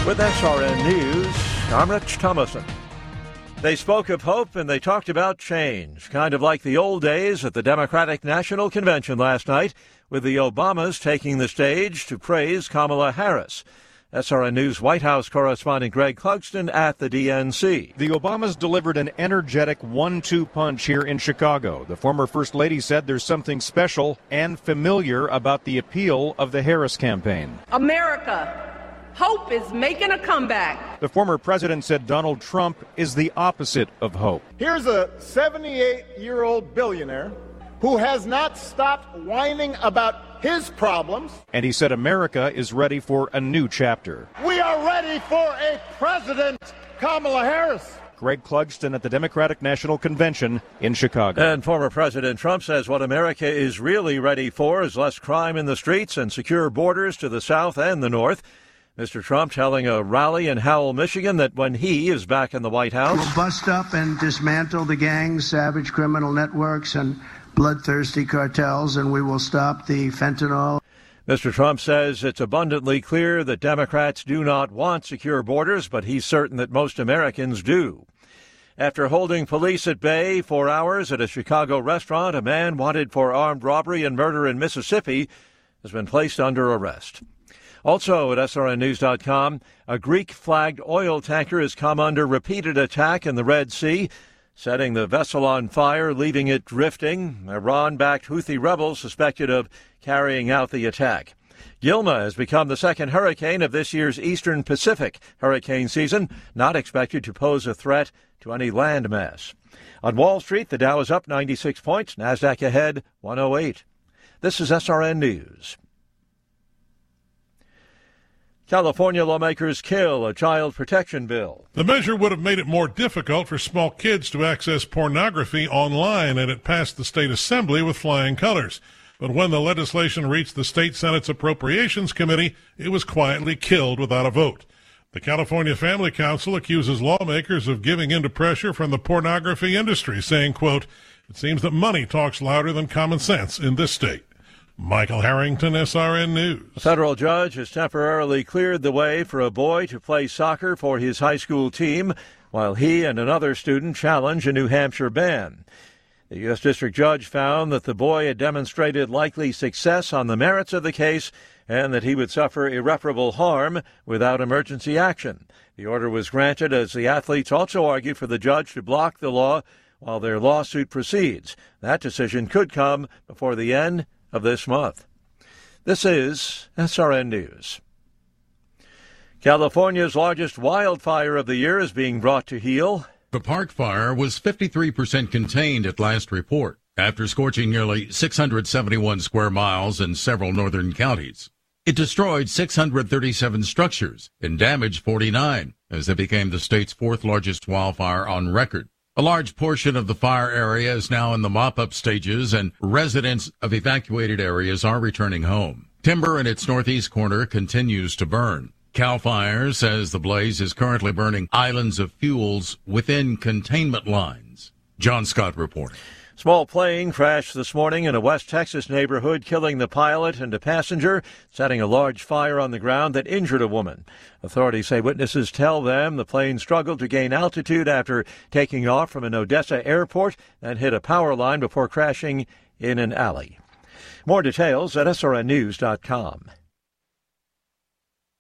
With SRN News, I'm Rich Thomason. They spoke of hope and they talked about change, kind of like the old days at the Democratic National Convention last night, with the Obamas taking the stage to praise Kamala Harris. SRN News White House correspondent Greg Clugston at the DNC. The Obamas delivered an energetic 1-2 punch here in Chicago. The former First Lady said there's something special and familiar about the appeal of the Harris campaign. America, hope is making a comeback. The former president said Donald Trump is the opposite of hope. Here's a 78-year-old billionaire who has not stopped whining about his problems. And he said America is ready for a new chapter. We are ready for a president, Kamala Harris. Greg Clugston at the Democratic National Convention in Chicago. And former President Trump says what America is really ready for is less crime in the streets and secure borders to the south and the north. Mr. Trump telling a rally in Howell, Michigan, that when he is back in the White House, we'll bust up and dismantle the gangs, savage criminal networks, and bloodthirsty cartels, and we will stop the fentanyl. Mr. Trump says it's abundantly clear that Democrats do not want secure borders, but he's certain that most Americans do. After holding police at bay for hours at a Chicago restaurant, a man wanted for armed robbery and murder in Mississippi has been placed under arrest. Also at SRNnews.com, a Greek-flagged oil tanker has come under repeated attack in the Red Sea, setting the vessel on fire, leaving it drifting. Iran-backed Houthi rebels suspected of carrying out the attack. Gilma has become the second hurricane of this year's Eastern Pacific hurricane season, not expected to pose a threat to any landmass. On Wall Street, the Dow is up 96 points, NASDAQ ahead 108. This is SRN News. California lawmakers kill a child protection bill. The measure would have made it more difficult for small kids to access pornography online, and it passed the state assembly with flying colors. But when the legislation reached the state Senate's Appropriations Committee, it was quietly killed without a vote. The California Family Council accuses lawmakers of giving in to pressure from the pornography industry, saying, quote, "It seems that money talks louder than common sense in this state." Michael Harrington, SRN News. A federal judge has temporarily cleared the way for a boy to play soccer for his high school team while he and another student challenge a New Hampshire ban. The U.S. District Judge found that the boy had demonstrated likely success on the merits of the case and that he would suffer irreparable harm without emergency action. The order was granted as the athletes also argued for the judge to block the law while their lawsuit proceeds. That decision could come before the end of this month. This is SRN News. California's largest wildfire of the year is being brought to heel. The Park Fire was 53% contained at last report, after scorching nearly 671 square miles in several northern counties. It destroyed 637 structures and damaged 49, as it became the state's fourth largest wildfire on record. A large portion of the fire area is now in the mop-up stages, and residents of evacuated areas are returning home. Timber in its northeast corner continues to burn. CAL FIRE says the blaze is currently burning islands of fuels within containment lines. John Scott reporting. Small plane crashed this morning in a West Texas neighborhood, killing the pilot and a passenger, setting a large fire on the ground that injured a woman. Authorities say witnesses tell them the plane struggled to gain altitude after taking off from an Odessa airport and hit a power line before crashing in an alley. More details at srnnews.com.